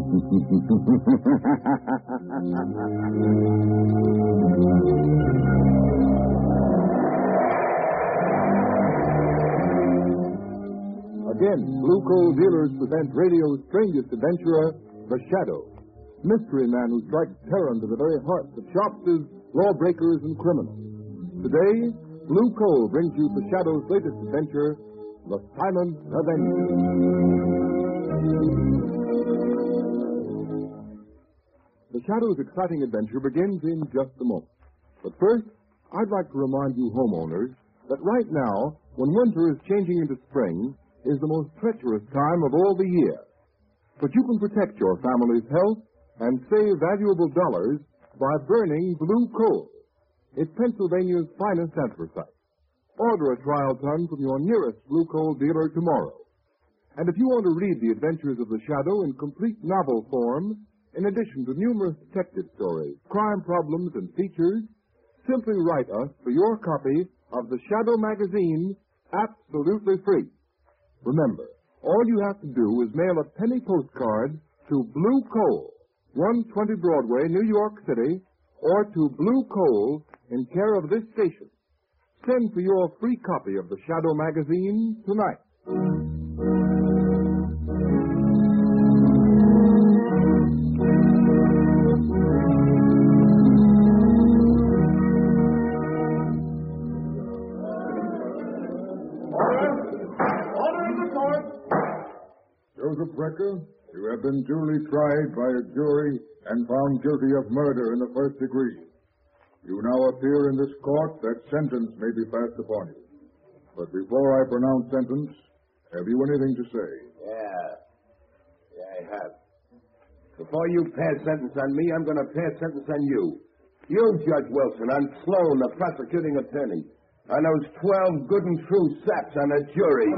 Again, Blue Coal Dealers present radio's strangest adventurer, The Shadow. Mystery man who strikes terror into the very hearts of shopsters, lawbreakers, and criminals. Today, Blue Coal brings you The Shadow's latest adventure, The Silent Avenger. The Shadow's exciting adventure begins in just a moment. But first, I'd like to remind you homeowners that right now, when winter is changing into spring, is the most treacherous time of all the year. But you can protect your family's health and save valuable dollars by burning Blue Coal. It's Pennsylvania's finest anthracite. Order a trial ton from your nearest Blue Coal dealer tomorrow. And if you want to read the adventures of the Shadow in complete novel form, in addition to numerous detective stories, crime problems, and features, simply write us for your copy of the Shadow magazine absolutely free. Remember, all you have to do is mail a penny postcard to Blue Coal, 120 Broadway, New York City, or to Blue Coal in care of this station. Send for your free copy of the Shadow magazine tonight. Joseph Brecker, you have been duly tried by a jury and found guilty of murder in the first degree. You now appear in this court that sentence may be passed upon you. But before I pronounce sentence, have you anything to say? Yeah, I have. Before you pass sentence on me, I'm going to pass sentence on you. You, Judge Wilson, on Sloan, the prosecuting attorney. On those 12 good and true saps on the jury.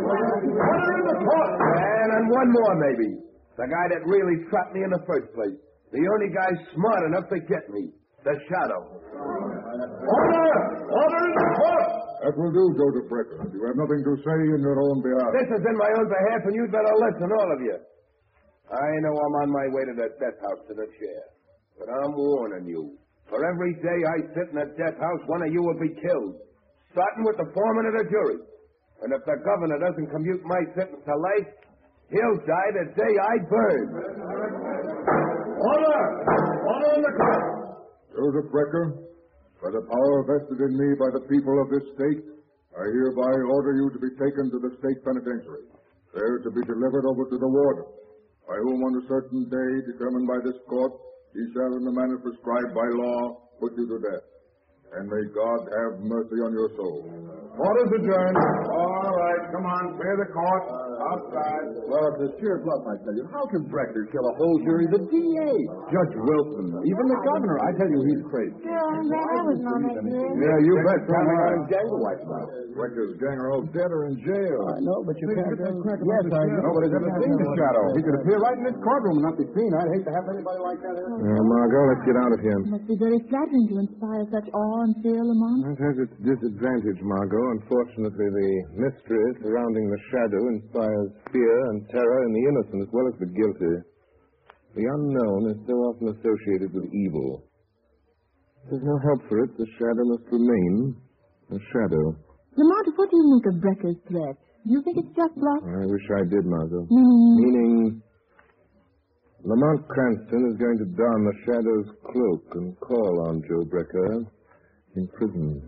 And on one more, maybe. The guy that really trapped me in the first place. The only guy smart enough to get me. The Shadow. Order! Order in the court! That will do, Joseph Brecker. You have nothing to say in your own behalf. This is in my own behalf, and you'd better listen, all of you. I know I'm on my way to the death house to the chair. But I'm warning you. For every day I sit in a death house, one of you will be killed. Starting with the foreman of the jury. And if the governor doesn't commute my sentence to life, he'll die the day I burn. Order! Order in the court! Joseph Brecker, by the power vested in me by the people of this state, I hereby order you to be taken to the state penitentiary, there to be delivered over to the warden, by whom on a certain day determined by this court, he shall in the manner prescribed by law put you to death. And may God have mercy on your soul. Order's adjourned. All right, come on, clear the court. Outside. Well, it's a sheer bluff, I tell you. How can Brecker kill a whole jury? The DA, Judge Wilson, even the governor. I tell you, he's crazy. Sure, I wasn't on that jury. Yeah, you bet. Probably got him gang wiped out. Brecker's gang are all dead or in jail. I know, but you can't... Yes, I know. Nobody's ever seen the Shadow. He could appear right in this courtroom and not be seen. I'd hate to have anybody like that here. Margot, let's get out of here. It must be very flattering to inspire such awe and fear, Lamont. It has its disadvantage, Margot. Unfortunately, the mystery surrounding the Shadow inspires fear and terror in the innocent as well as the guilty. The unknown is so often associated with evil. There's no help for it. The Shadow must remain a shadow. Lamont, what do you make of Brecker's threat? Do you think it's just bluff? I wish I did, Margot. Meaning Lamont Cranston is going to don the Shadow's cloak and call on Joe Brecker in prison.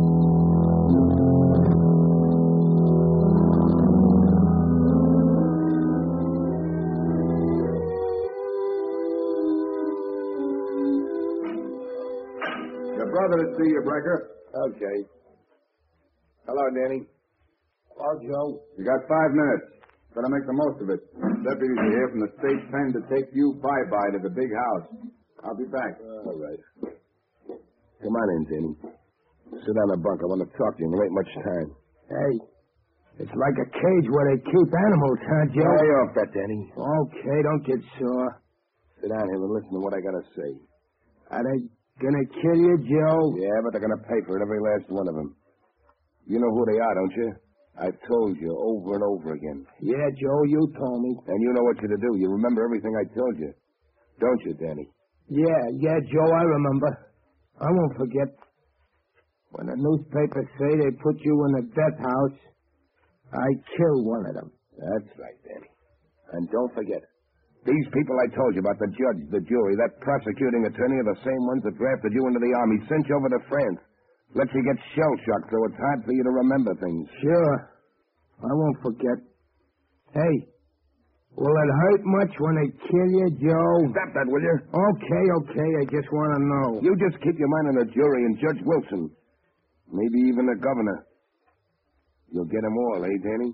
Your brother to see you, Brecker. Okay. Hello, Danny. Hello, Joe. You got 5 minutes. Better make the most of it. Deputies are here from the state pen to take you bye-bye to the big house. I'll be back. All right. Come on in, Danny. Sit on the bunk. I want to talk to you. There ain't much time. Hey, it's like a cage where they keep animals, huh, Joe? Lay off that, Danny. Okay, don't get sore. Sit down here and listen to what I got to say. Are they gonna kill you, Joe? Yeah, but they're going to pay for it, every last one of them. You know who they are, don't you? I've told you over and over again. Yeah, Joe, you told me. And you know what you're to do. You remember everything I told you. Don't you, Danny? Yeah, Joe, I remember. I won't forget. When the newspapers say they put you in the death house, I killed one of them. That's right, Danny. And don't forget, these people I told you about, the judge, the jury, that prosecuting attorney are the same ones that drafted you into the Army, sent you over to France. Let you get shell-shocked so it's hard for you to remember things. Sure. I won't forget. Hey, will it hurt much when they kill you, Joe? Stop that, will you? Okay. I just want to know. You just keep your mind on the jury and Judge Wilson. Maybe even the governor. You'll get them all, eh, Danny?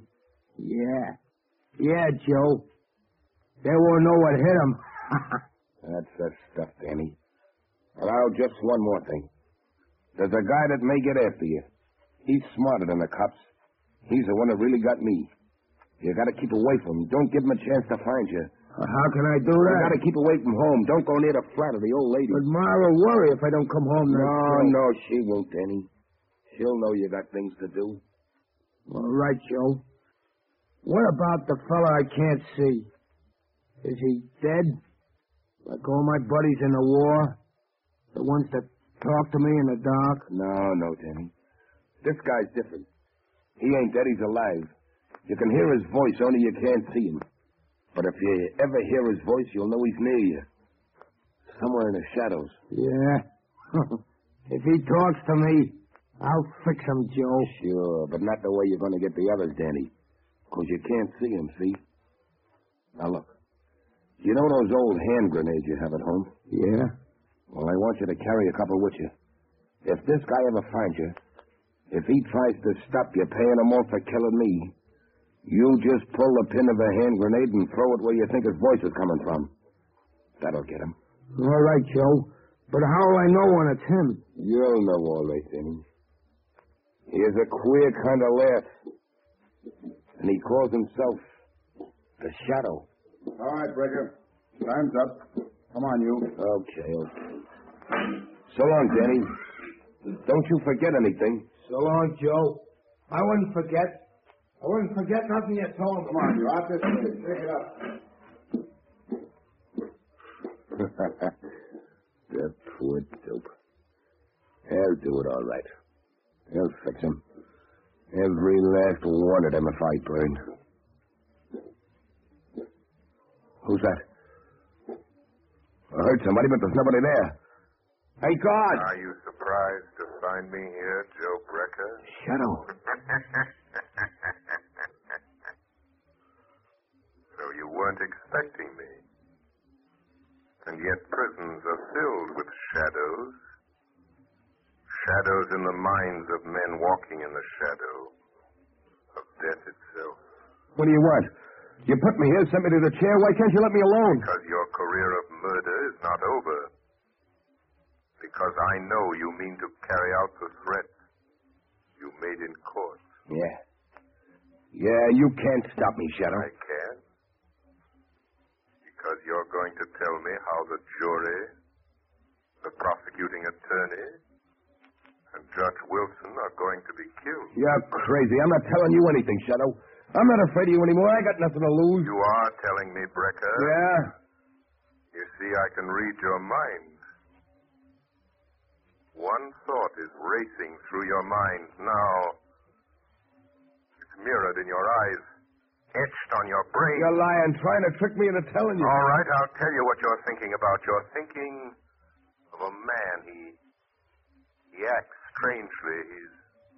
Yeah, Joe. They won't know what hit them. That's the stuff, Danny. And now, just one more thing. There's a guy that may get after you. He's smarter than the cops. He's the one that really got me. You gotta keep away from him. Don't give him a chance to find you. How can I do You that? gotta keep away from home. Don't go near the flat of the old lady. But Ma will worry if I don't come home now. No, she won't, Danny. She'll know you got things to do. All right, Joe. What about the fella I can't see? Is he dead? Like all my buddies in the war? The ones that talk to me in the dark? No, Danny. This guy's different. He ain't dead, he's alive. You can hear his voice, only you can't see him. But if you ever hear his voice, you'll know he's near you. Somewhere in the shadows. Yeah. If he talks to me, I'll fix him, Joe. Sure, but not the way you're going to get the others, Danny. Because you can't see him, see? Now, look. You know those old hand grenades you have at home? Yeah? Well, I want you to carry a couple with you. If this guy ever finds you, if he tries to stop you paying him off for killing me, you just pull the pin of a hand grenade and throw it where you think his voice is coming from. That'll get him. All right, Joe. But how will I know when it's him? You'll know all right, Danny. He has a queer kind of laugh. And he calls himself the Shadow. All right, Breaker. Time's up. Come on, you. Okay. So long, Danny. Don't you forget anything. So long, Joe. I wouldn't forget. I wouldn't forget nothing you told me. Come on, you. Out this way. Pick it up. The poor dope. He'll do it all right. He'll fix him. Every last one of them if I burn. Who's that? I heard somebody, but there's nobody there. Hey, God! Are you surprised to find me here, Joe Brecker? Shadow. So you weren't expecting me. And yet prisons are filled with shadows. Shadows in the minds of men walking in the shadow of death itself. What do you want? You put me here, sent me to the chair. Why can't you let me alone? Because your career of murder is not over. Because I know you mean to carry out the threat you made in court. Yeah. Yeah, you can't stop me, Shadow. I can. Because you're going to tell me how the jury, the prosecuting attorney, and Judge Wilson are going to be killed. You're crazy. I'm not telling you anything, Shadow. I'm not afraid of you anymore. I got nothing to lose. You are telling me, Brecker. Yeah? You see, I can read your mind. One thought is racing through your mind now. It's mirrored in your eyes, etched on your brain. You're lying, trying to trick me into telling you. All right, I'll tell you what you're thinking about. You're thinking of a man. He acts strangely. He's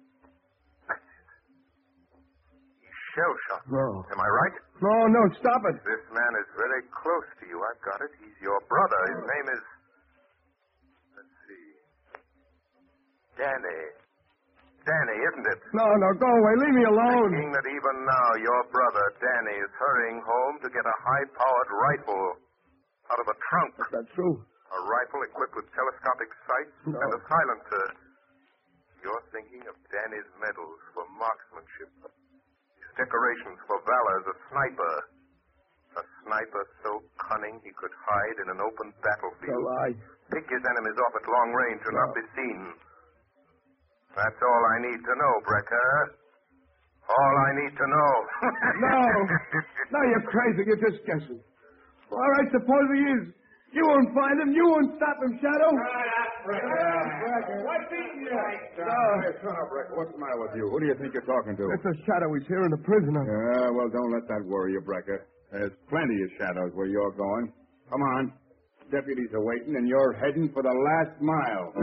shell-shocked. No. Am I right? No, stop it. This man is very close to you. I've got it. He's your brother. His name is... Let's see. Danny. Danny, isn't it? No, go away. Leave me alone. Thinking that even now your brother, Danny, is hurrying home to get a high-powered rifle out of a trunk. That's true. A rifle equipped with telescopic sights and a silencer. You're thinking of Danny's medals for marksmanship. His decorations for valor as a sniper. A sniper so cunning he could hide in an open battlefield. A lie. Pick his enemies off at long range and not be seen. That's all I need to know, Brecker. All I need to know. No, you're crazy. You're just guessing. All right, suppose he is. You won't find him. You won't stop him, Shadow. What's eating you? Hey, shut up, Brecker. What's the matter with you? Who do you think you're talking to? It's a Shadow. He's here in the prisoner. Yeah, well, don't let that worry you, Brecker. There's plenty of shadows where you're going. Come on. Deputies are waiting, and you're heading for the last mile.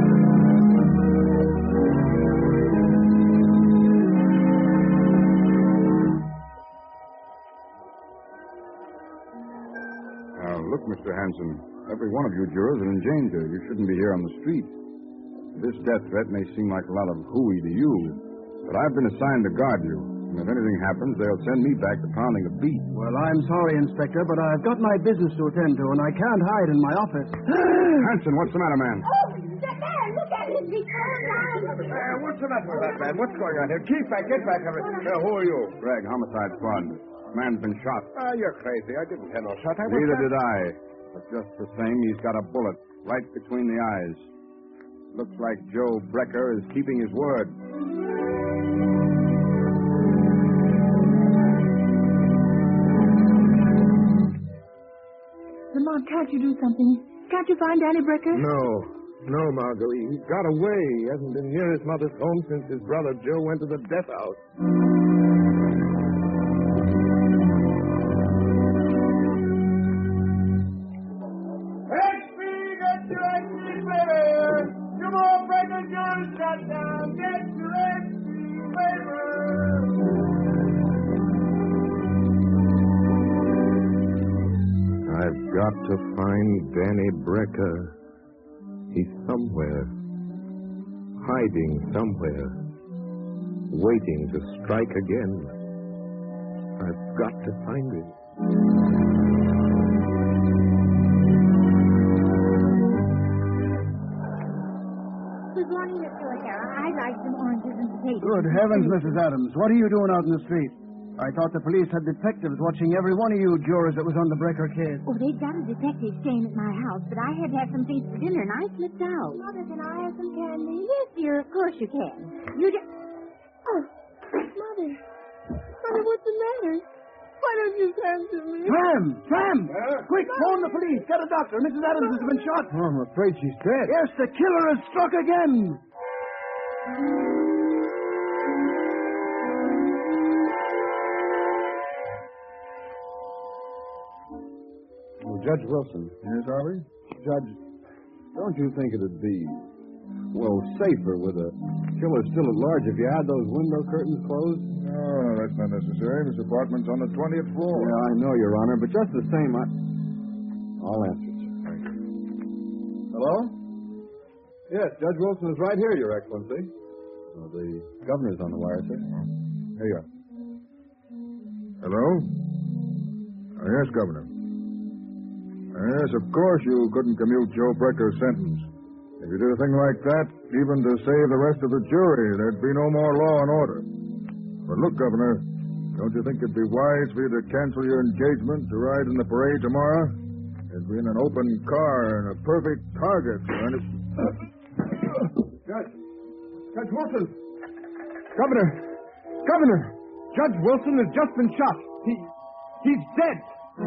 Now, look, Mr. Hanson. Every one of you jurors are in danger. You shouldn't be here on the street. This death threat may seem like a lot of hooey to you, but I've been assigned to guard you. And if anything happens, they'll send me back to pounding a beat. Well, I'm sorry, Inspector, but I've got my business to attend to, and I can't hide in my office. Hanson, what's the matter, man? Oh, the man, look at him. He's falling down. What's the matter with that man? What's going on here? Keith, get back. Who are you? Greg, homicide squad. Man's been shot. You're crazy. I didn't have no shot. Neither did I. But just the same, he's got a bullet right between the eyes. Looks like Joe Brecker is keeping his word. Lamont, can't you do something? Can't you find Danny Brecker? No, Margot. He got away. He hasn't been near his mother's home since his brother Joe went to the death house. I've got to find Danny Brecker. He's somewhere. Hiding somewhere. Waiting to strike again. I've got to find him. Good morning, Mr. O'Hara. I'd like some oranges and potatoes. Good heavens, Mrs. Adams. What are you doing out in the street? I thought the police had detectives watching every one of you jurors that was on the Brecker case. Oh, they've got a detective staying at my house, but I had to have some things for dinner, and I slipped out. Mother, can I have some candy? Yes, dear, of course you can. You just... Oh, Mother. Mother, what's the matter? Why don't you answer me? Sam! Quick, phone the police. Get a doctor. Mrs. Adams has been shot. Oh, I'm afraid she's dead. Yes, the killer has struck again. Judge Wilson. Yes, Harvey? Judge, don't you think it'd be, well, safer with a killer still at large if you had those window curtains closed? No, that's not necessary. This apartment's on the 20th floor. Yeah, I know, Your Honor, but just the same, I'll answer, sir. Thank you. Hello? Yes, Judge Wilson is right here, Your Excellency. Well, the governor's on the wire, sir. Here you are. Hello? Yes, Governor. Yes, of course you couldn't commute Joe Brecker's sentence. If you did a thing like that, even to save the rest of the jury, there'd be no more law and order. But look, Governor, don't you think it'd be wise for you to cancel your engagement to ride in the parade tomorrow? It'd be in an open car and a perfect target for any... Judge Wilson! Governor! Judge Wilson has just been shot. He's dead.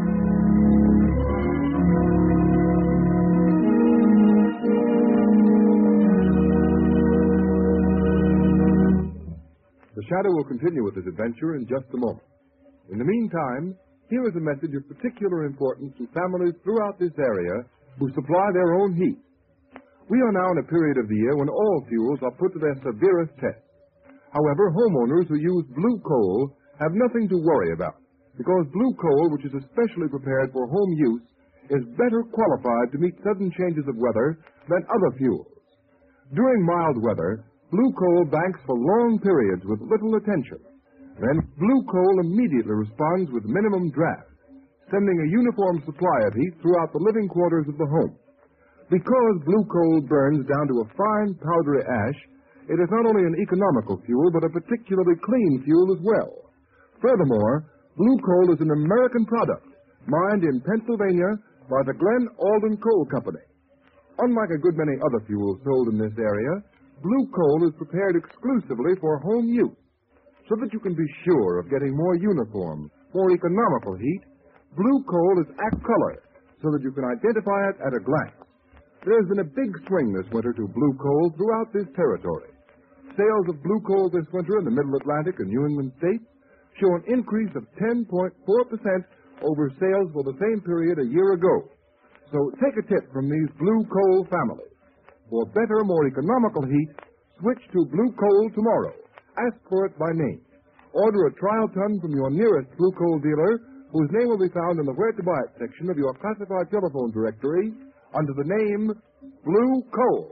The Shadow will continue with his adventure in just a moment. In the meantime, here is a message of particular importance to families throughout this area who supply their own heat. We are now in a period of the year when all fuels are put to their severest test. However, homeowners who use blue coal have nothing to worry about, because blue coal, which is especially prepared for home use, is better qualified to meet sudden changes of weather than other fuels. During mild weather, blue coal banks for long periods with little attention. Then blue coal immediately responds with minimum draft, sending a uniform supply of heat throughout the living quarters of the home. Because blue coal burns down to a fine powdery ash, it is not only an economical fuel, but a particularly clean fuel as well. Furthermore, blue coal is an American product, mined in Pennsylvania by the Glen Alden Coal Company. Unlike a good many other fuels sold in this area, blue coal is prepared exclusively for home use. So that you can be sure of getting more uniform, more economical heat, blue coal is ACT Color, so that you can identify it at a glance. There's been a big swing this winter to blue coal throughout this territory. Sales of blue coal this winter in the Middle Atlantic and New England states show an increase of 10.4% over sales for the same period a year ago. So take a tip from these blue coal families. For better, more economical heat, switch to blue coal tomorrow. Ask for it by name. Order a trial ton from your nearest blue coal dealer, whose name will be found in the Where to Buy It section of your classified telephone directory under the name Blue Coal.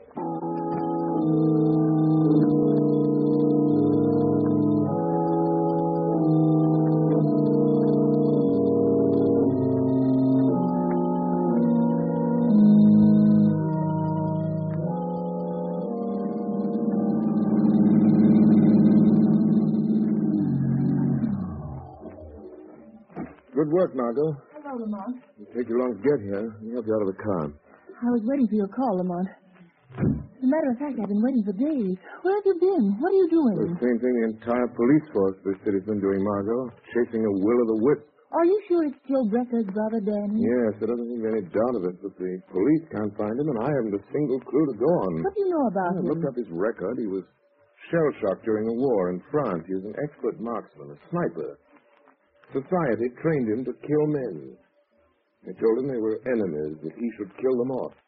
Good work, Margot. Hello, Lamont. It'll take you long to get here. Let me help you out of the car. I was waiting for your call, Lamont. As a matter of fact, I've been waiting for days. Where have you been? What are you doing? The same thing the entire police force this city's been doing, Margot. Chasing a will-o'-the-wisp. Are you sure it's Joe Brecker's brother, Danny? Yes, there doesn't seem to be any doubt of it, but the police can't find him, and I haven't a single clue to go on. What do you know about I him? looked up his record. He was shell-shocked during the war in France. He was an expert marksman, a sniper. Society trained him to kill men. They told him they were enemies, that he should kill them off.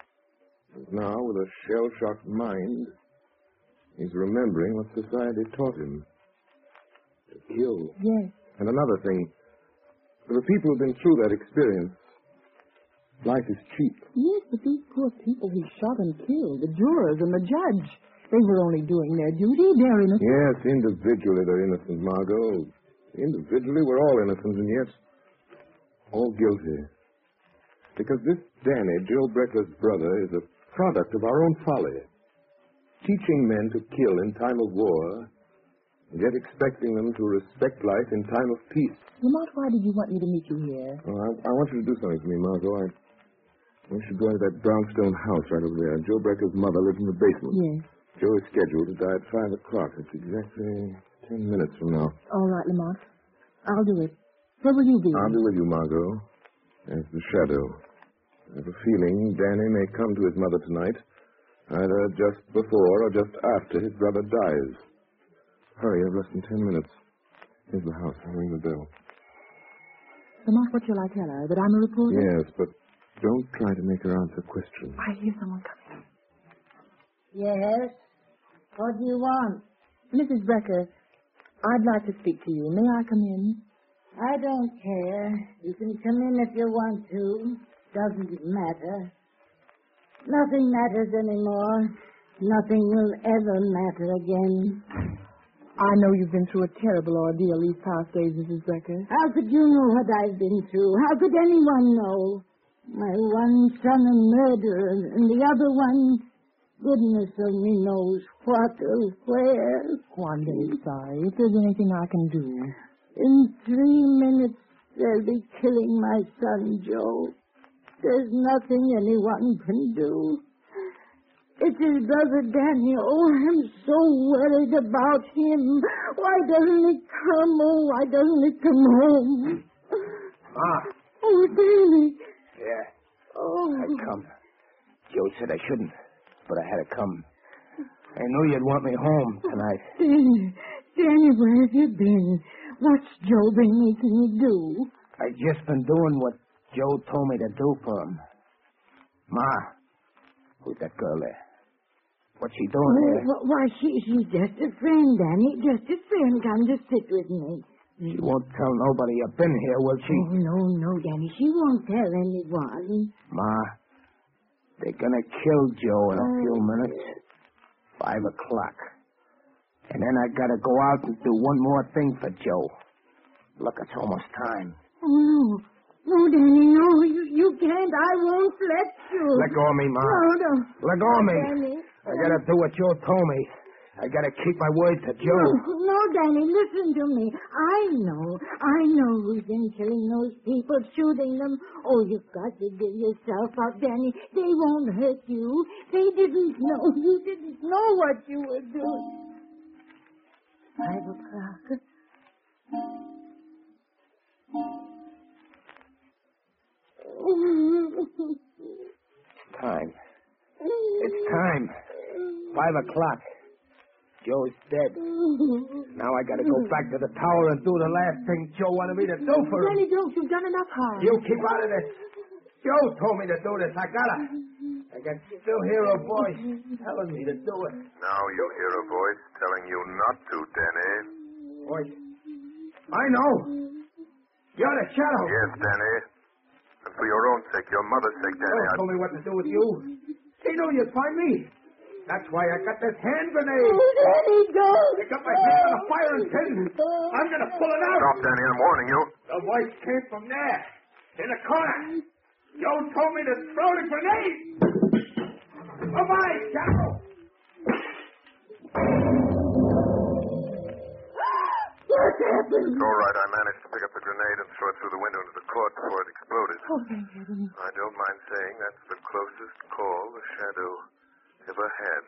And now, with a shell-shocked mind, he's remembering what society taught him. To kill. Yes. And another thing, for the people who've been through that experience, life is cheap. Yes, but these poor people he shot and killed, the jurors and the judge, they were only doing their duty. They're innocent. Yes, individually they're innocent, Margot. Individually we're all innocent, and yet all guilty. Because this Danny, Joe Brecker's brother, is a product of our own folly. Teaching men to kill in time of war, and yet expecting them to respect life in time of peace. Lamont, why did you want me to meet you here? Oh, I want you to do something for me, Margot. We should go into that brownstone house right over there. Joe Brecker's mother lives in the basement. Yes. Joe is scheduled to die at 5 o'clock. It's exactly 10 minutes from now. All right, Lamont. I'll do it. Where will you be? I'll be with you, Margot. As the shadow. I have a feeling Danny may come to his mother tonight, either just before or just after his brother dies. Hurry, I've less than 10 minutes. Here's the house. I'll ring the bell. Lamont, what shall I tell her? That I'm a reporter? Yes, but don't try to make her answer questions. I hear someone coming. Yes? What do you want? Mrs. Brecker, I'd like to speak to you. May I come in? I don't care. You can come in if you want to. Doesn't matter. Nothing matters anymore. Nothing will ever matter again. I know you've been through a terrible ordeal these past days, Mrs. Brecker. How could you know what I've been through? How could anyone know? My one son a murderer, and the other one, goodness only knows what or where. Oh, I'm very sorry. If there's anything I can do. In 3 minutes, they'll be killing my son, Joe. There's nothing anyone can do. It's his brother Danny. Oh, I'm so worried about him. Why doesn't he come? Oh, why doesn't he come home? Oh, Danny. Yeah, Oh. I'd come. Joe said I shouldn't, but I had to come. I knew you'd want me home tonight. Danny, where have you been? What's Joe been making you do? I've just been doing what Joe told me to do for him. Ma, who's that girl there? What's she doing there? Why, she's just a friend, Danny. Just a friend. Come to sit with me. She won't tell nobody you've been here, will she? Oh, no, Danny. She won't tell anyone. Ma, they're gonna kill Joe in a few minutes. 5 o'clock. And then I gotta go out and do one more thing for Joe. Look, it's almost time. Oh, no. No, Danny, no. You can't. I won't let you. Let go of me, Ma. No. Let go of me. Danny. I gotta do what Joe told me. I gotta keep my word to Joe. No, Danny, listen to me. I know who's been killing those people, shooting them. Oh, you've got to give yourself up, Danny. They won't hurt you. They didn't know. You didn't know what you were doing. 5 o'clock. Time. It's time. 5 o'clock. Joe's dead. Now I gotta go back to the tower and do the last thing Joe wanted me to do for him. Danny, don't. You've done enough harm. You keep out of this. Joe told me to do this. I gotta. I can still hear a voice telling me to do it. Now you hear a voice telling you not to, Danny. Voice? I know. You're the Shadow. Yes, Danny. And for your own sake, your mother's sake, Danny, Joe told me what to do with you. He knew you'd find me. That's why I got this hand grenade. Danny, don't. I got my hand on the firing pin. I'm going to pull it out. Stop, Danny. I'm warning you. The voice came from there, in the corner. Joe told me to throw the grenade. Bye-bye, Shadow. What happened? It's all right. I managed to pick up the grenade and throw it through the window into the court before it exploded. Oh, thank heaven. I don't mind saying that's the closest call the Shadow ever had.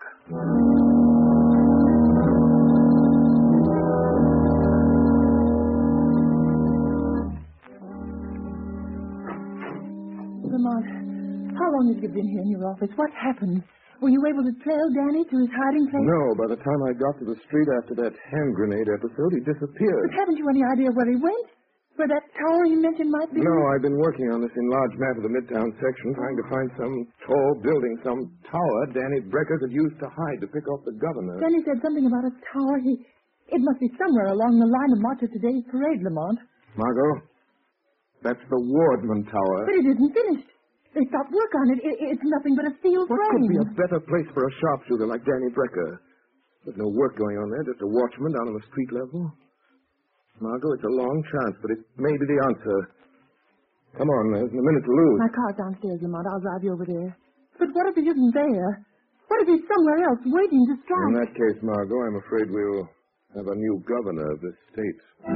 Lamont, how long have you been here in your office? What happened? Were you able to trail Danny to his hiding place? No, by the time I got to the street after that hand grenade episode, he disappeared. But haven't you any idea where he went? Where that tower you mentioned might be? No, I've been working on this enlarged map of the Midtown section, trying to find some tall building, some tower Danny Brecker could use to hide to pick off the governor. Danny said something about a tower. It must be somewhere along the line of March of today's parade, Lamont. Margot, that's the Wardman Tower. But it isn't finished. They stopped work on it. It's nothing but a steel What frame. could be a better place for a sharpshooter like Danny Brecker? There's no work going on there, just a watchman down on the street level. Margot, it's a long chance, but it may be the answer. Come on, there's a minute to lose. My car's downstairs, Lamont. I'll drive you over there. But what if he isn't there? What if he's somewhere else waiting to strike? In that case, Margot, I'm afraid we'll have a new governor of this state.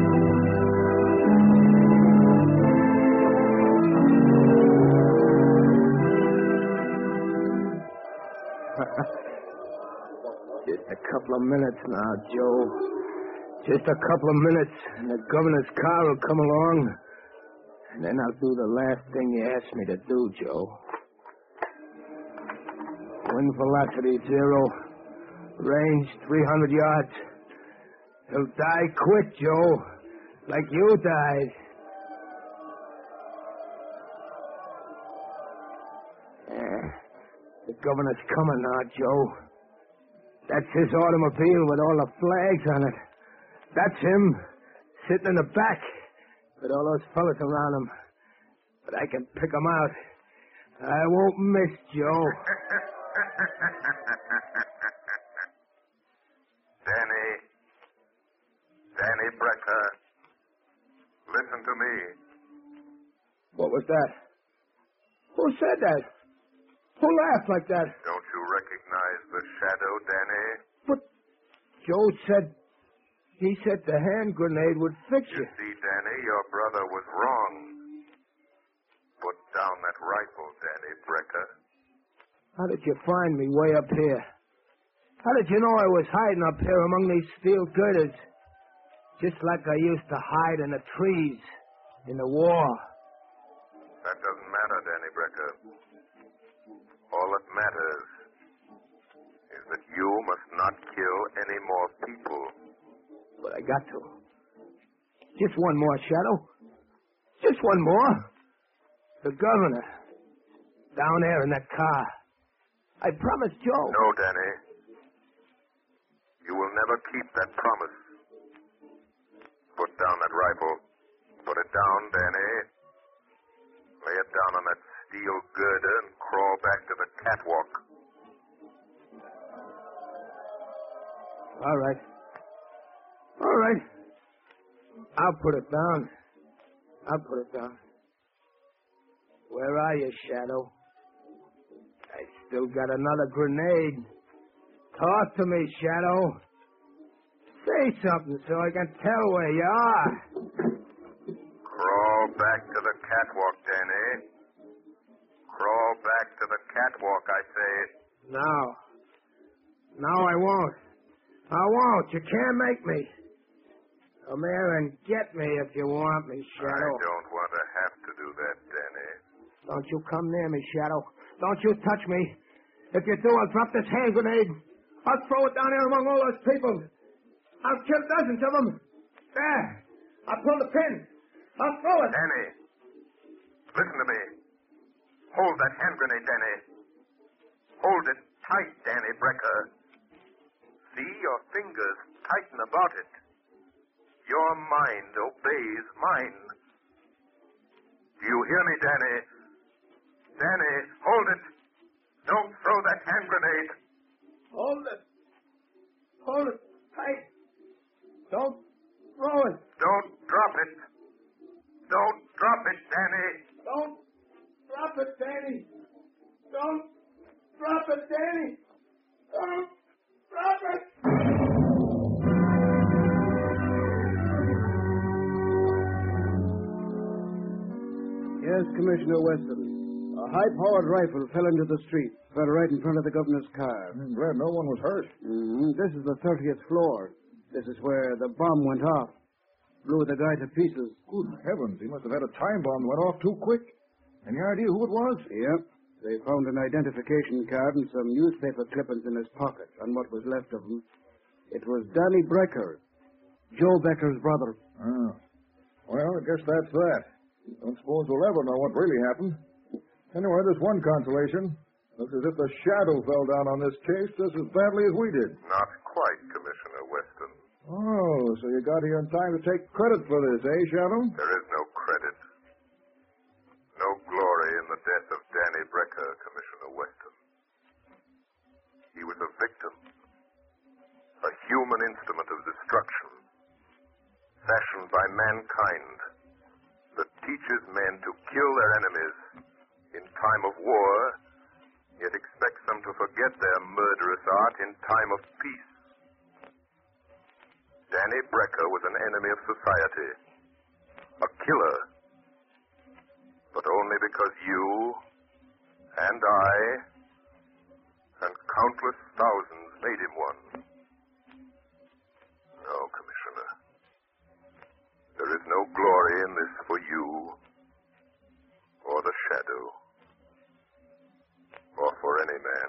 Just a couple of minutes now, Joe. Just a couple of minutes, and the governor's car will come along. And then I'll do the last thing you asked me to do, Joe. Wind velocity 0. Range 300 yards. He'll die quick, Joe. Like you died. The governor's coming now, Joe. That's his automobile with all the flags on it. That's him, sitting in the back, with all those fellas around him. But I can pick them out. I won't miss, Joe. Danny Brecker, listen to me. What was that? Who said that? Who laughed like that? Don't you recognize the Shadow, Danny? But Joe said... He said the hand grenade would fix you. You see, Danny, your brother was wrong. Put down that rifle, Danny Brecker. How did you find me way up here? How did you know I was hiding up here among these steel girders? Just like I used to hide in the trees in the war. That doesn't matter, Danny Brecker. All that matters is that you must not kill any more people. But I got to. Just one more, Shadow. Just one more. The governor. Down there in that car. I promised Joe. No, Danny. You will never keep that promise. Put down that rifle. Put it down, Danny. Lay it down on that steel girder and crawl back to the catwalk. All right. All right. I'll put it down. I'll put it down. Where are you, Shadow? I still got another grenade. Talk to me, Shadow. Say something so I can tell where you are. Crawl back to the catwalk, Danny. Crawl back to the catwalk, I say. No. No, I won't. I won't. You can't make me. Come here and get me if you want me, Shadow. I don't want to have to do that, Danny. Don't you come near me, Shadow. Don't you touch me. If you do, I'll drop this hand grenade. I'll throw it down here among all those people. I'll kill dozens of them. There. I'll pull the pin. I'll throw it. Danny, listen to me. Hold that hand grenade, Danny. Hold it tight, Danny Brecker. See your fingers tighten about it. Your mind obeys mine. Do you hear me, Danny? Danny, hold it. Don't throw that hand grenade. Hold it. Hold it tight. Don't throw it. Don't drop it. Don't drop it, Danny. Don't drop it, Danny. Don't drop it, Danny. Don't drop it. Yes, Commissioner Weston. A high-powered rifle fell into the street, fell right in front of the governor's car. I'm glad no one was hurt. This is the 30th floor. This is where the bomb went off. Blew the guy to pieces. Good heavens, he must have had a time bomb that went off too quick. Any idea who it was? Yep. They found an identification card and some newspaper clippings in his pocket, on what was left of him. It was Danny Brecker, Joe Becker's brother. Oh. Well, I guess that's that. Don't suppose we'll ever know what really happened. Anyway, there's one consolation. Looks as if the shadow fell down on this case just as badly as we did. Not quite, Commissioner Weston. Oh, so you got here in time to take credit for this, eh, Shadow? There is no credit. No glory in the death of Danny Brecker, Commissioner Weston. He was a victim. A human instrument of destruction. Fashioned by mankind. That teaches men to kill their enemies in time of war, yet expects them to forget their murderous art in time of peace. Danny Brecker was an enemy of society. A killer. But only because you and I and countless thousands made him one. No, Commissioner. There is no glory in this for you or the shadow or for any man.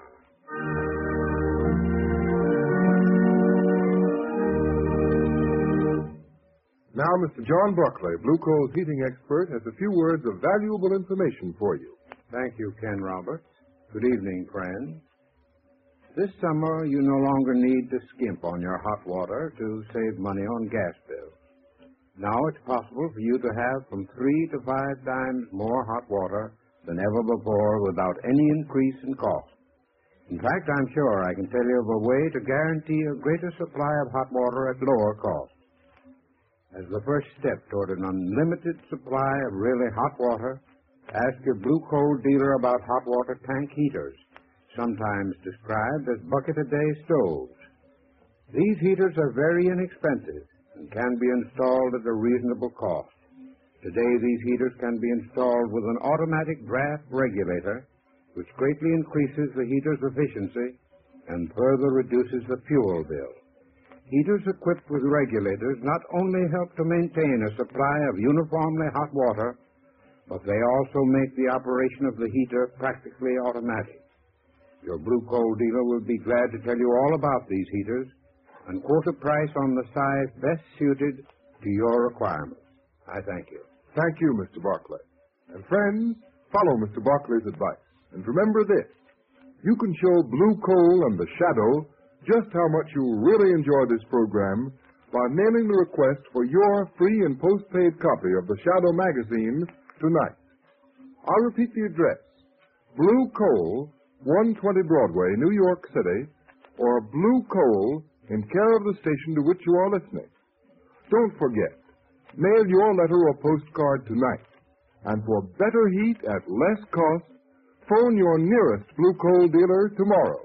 Now, Mr. John Buckley, Blue Coal's heating expert, has a few words of valuable information for you. Thank you, Ken Roberts. Good evening, friends. This summer, you no longer need to skimp on your hot water to save money on gas bills. Now it's possible for you to have from 3 to 5 times more hot water than ever before without any increase in cost. In fact, I'm sure I can tell you of a way to guarantee a greater supply of hot water at lower cost. As the first step toward an unlimited supply of really hot water, ask your Blue Coal dealer about hot water tank heaters, sometimes described as bucket-a-day stoves. These heaters are very inexpensive and can be installed at a reasonable cost. Today, these heaters can be installed with an automatic draft regulator, which greatly increases the heater's efficiency and further reduces the fuel bill. Heaters equipped with regulators not only help to maintain a supply of uniformly hot water, but they also make the operation of the heater practically automatic. Your Blue Coal dealer will be glad to tell you all about these heaters and quote a price on the size best suited to your requirements. I thank you. Thank you, Mr. Barclay. And friends, follow Mr. Barclay's advice. And remember this, you can show Blue Coal and the Shadow just how much you really enjoy this program by mailing the request for your free and postpaid copy of the Shadow magazine tonight. I'll repeat the address. Blue Coal, 120 Broadway, New York City, or Blue Coal in care of the station to which you are listening. Don't forget, mail your letter or postcard tonight. And for better heat at less cost, phone your nearest Blue Coal dealer tomorrow.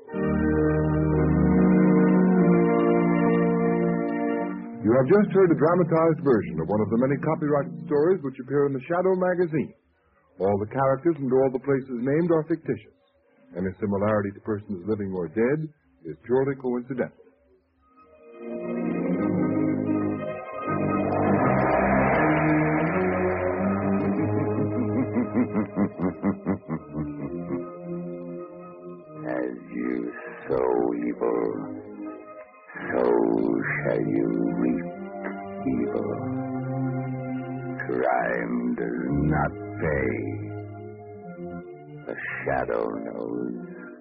You have just heard a dramatized version of one of the many copyrighted stories which appear in the Shadow magazine. All the characters and all the places named are fictitious. Any similarity to persons living or dead is purely coincidental. you reap evil. Crime does not pay. The shadow knows.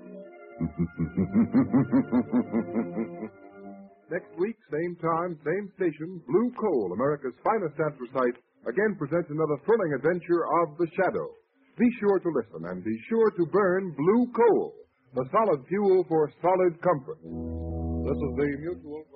Next week, same time, same station, Blue Coal, America's finest anthracite, again presents another thrilling adventure of The Shadow. Be sure to listen and be sure to burn Blue Coal, the solid fuel for solid comfort. This is the Mutual